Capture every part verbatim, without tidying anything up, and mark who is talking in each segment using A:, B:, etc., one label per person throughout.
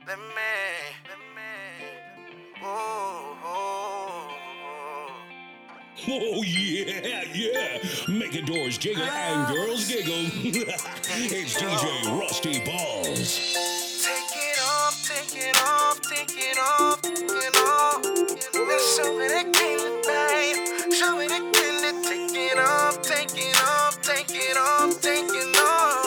A: Let me, let me, oh, oh, oh.
B: Oh yeah, yeah. Making doors jiggle and girls giggle. It's D J Rusty Balls.
A: Take it off, take it off, take it off, take it off. And show me that candy, babe. Show me that candy. Take it off, take it off, take it off, take it off.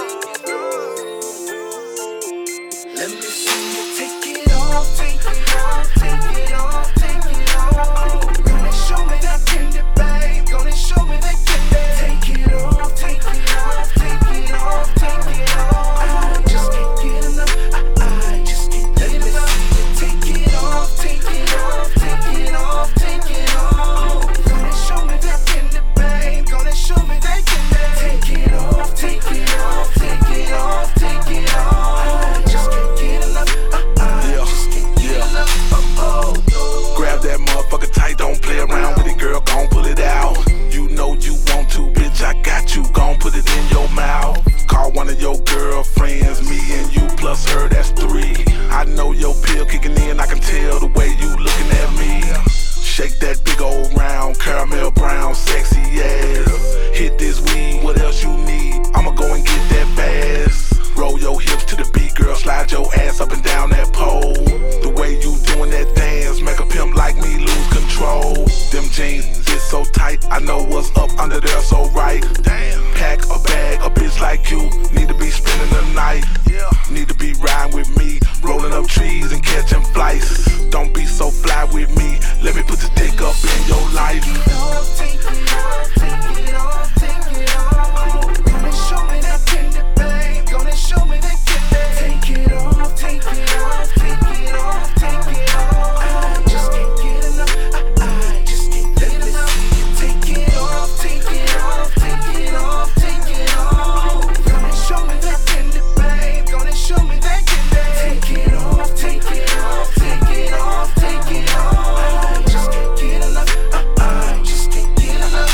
A: Let me see you take it off, take it off, take it off, take it off. Gonna show me that candy, babe. Gonna show me that candy. Take it off, take it off, take it off, take it off. I just can't get enough. I, I just can't get enough. Take it off, take it off, take it off, take it off. Gonna show me that candy, babe. Gonna show me that candy. Take it off, take it off, take it off, take it off. I just can't get enough. I, I just can't get enough. Oh, oh.
C: Grab that motherfucker tight, don't play around with it, girl, gon' pull it out. You know you want to, bitch, I got you, gon' put it in your mouth. Call one of your girlfriends, me and you plus her, that's three. I know your pill kicking in, I can tell the way you looking at me. Shake that big old round, caramel brown, sexy ass. Hit this weed, what else you need? I'ma go and get that bass. Roll your hips to the beat, girl, slide your ass up and down that pole. The way you doing that dance, make a pimp like me lose control. Them jeans is so tight, I know what's up under there so right. Damn. Pack a bag, a bitch like you, need to be spending the night. Yeah. Need to be riding with me, rolling up trees and catching flights. Don't be so fly with me, let me put the dick up in your life.
A: Take it off, take it off, take it off. Gonna show me that candy, babe. Gonna show me that candy. Take it off, take it off, take it off, take it off. I just can't get enough. I, I just can't get enough. Take it off, take it off, take it off, take it off. Gonna show me that candy, babe. Gonna show me that candy. Take it off, take it off, take it off, take it off. I just can't get enough. I just can't get enough.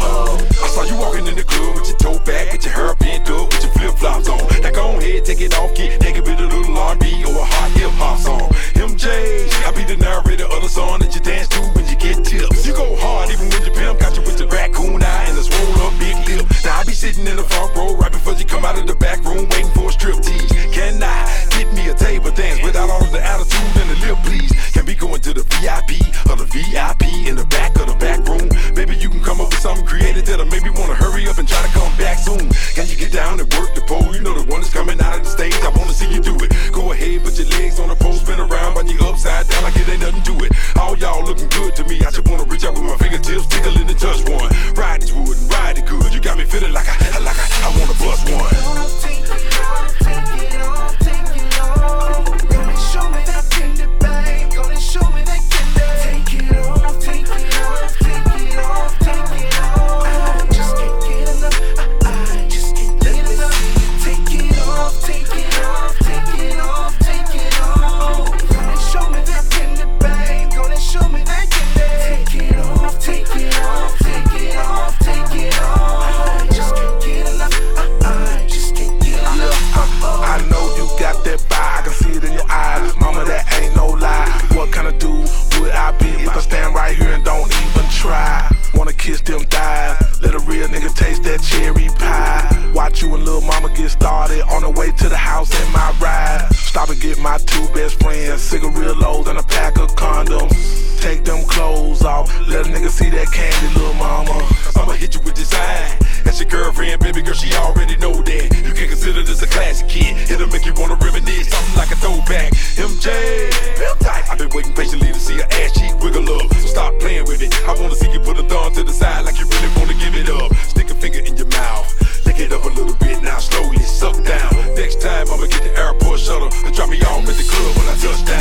D: I saw you walking in the club with your toe back, with your hair bent up, with your flip flops on. Now go ahead, take it off, get naked with a little R and B or a hot hip hop song. M J, I be the narrator of the song that you dance to when you get tips. You go hard even when your pimp got you with the raccoon eye and the swole up big lip. Now I be sitting in the front row right before you come out of the back room waiting for a strip tease. Can I get me a table dance without all of the attitude and the lip please? Can be going to the V I P or the V I P in the back of the back room? Maybe you can come up with something creative that'll make me wanna hurry up and try to come back soon. Can you get down and work the pole? You know the one that's coming out of the stage. I wanna see you do it. Go ahead, put your legs on the pole, spin around, but you upside down like it ain't nothing to it. All y'all looking good to me. I just wanna reach out with my fingertips, tickling and touch one. Ride this wood and ride it good. You got me feeling like I, like I, I wanna bust one.
A: Take it off, take it off, take it off. Gonna show me that candy, babe. Gonna show me that candy. Take it off, take it off, take it off, take it off. I just can't get enough. I, I just can't get enough. Take it off, take it off, take it off, take it off. Gonna show me that candy, babe. Gonna show me that candy. Take it off, take it off, take it off, take it off. I just can't get enough. I, I just can't get enough.
C: I know you got that vibe, I can see it in your eyes. Mama, that ain't no lie. What kind of dude would I be if I stand right here and don't even try? Wanna kiss them thighs, let a real nigga taste that cherry pie. Watch you and little mama get started on the way to the house in my ride. Stop and get my two best friends cigarillos and a pack of condoms. Take them clothes off, let a nigga see that candy, little mama.
D: I'ma hit you with design. That's your girlfriend, baby girl, she already know that. You can consider this a classic kid. It'll make you wanna reminisce, something like a throwback. M J, pimp type. I've been waiting patiently to see her ass cheek wiggle up. So stop playing with it. I wanna see you put a thumb to the side like you really wanna give it up. Stick a finger in your mouth, lick it up a little bit, now slowly suck down. Next time I'ma get the airport shuttle and drop me off at the club when I touch down.